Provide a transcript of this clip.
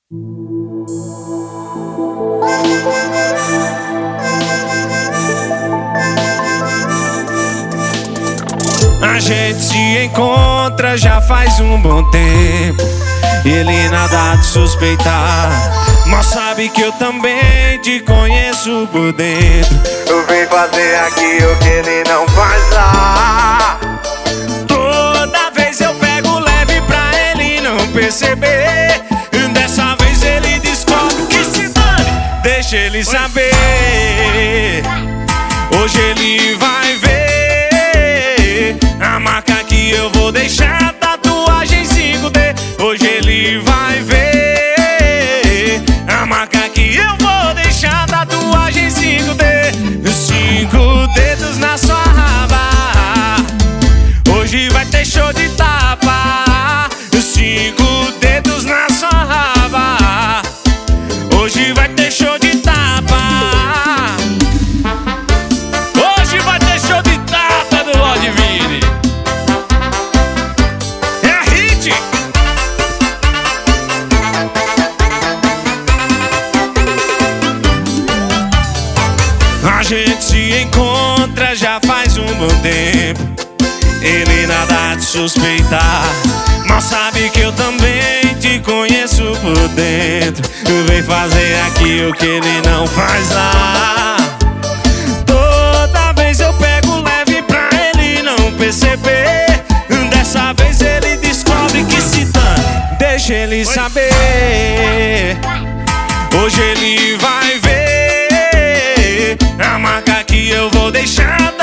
A gente se encontra já faz um bom tempo. Ele nada de suspeitar, mas sabe que eu também te conheço por dentro. Eu vim fazer aqui o que ele não faz lá. Toda vez eu pego leve pra ele não perceber. Dessa vez ele descobre que se dane, deixa ele saber. Hoje ele vai ver a marca que eu vou deixar, tatuagem 5D. Hoje ele vai ver a marca que eu vou deixar, tatuagem 5D. 5 dedos na sua raba. Hoje vai ter show de tapa. 5 dedos na sua raba. Hoje vai ter show de tapa. Hoje vai ter show de tapa do Lorde Vini. É a hit. A gente se encontra já faz um bom tempo. Ele nada de suspeitar, mas sabe que eu também te conheço por dentro. Vem fazer aqui o que ele não faz lá. Toda vez eu pego leve pra ele não perceber. Dessa vez ele descobre que se dane, deixa ele saber. Hoje ele vai ver a marca que eu vou deixar,